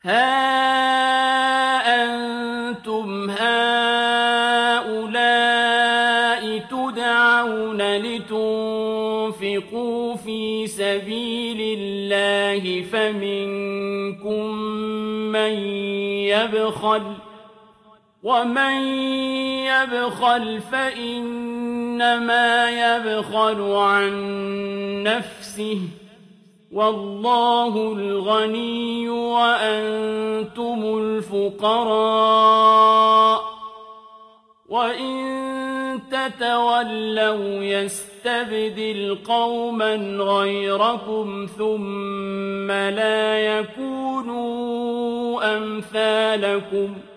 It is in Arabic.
ها أنتم هؤلاء تدعون لتنفقوا في سبيل الله فمنكم من يبخل ومن يبخل فإنما يبخل عن نفسه والله الغني وأنتم الفقراء وإن تتولوا يستبدل قوما غيركم ثم لا يكونوا أمثالكم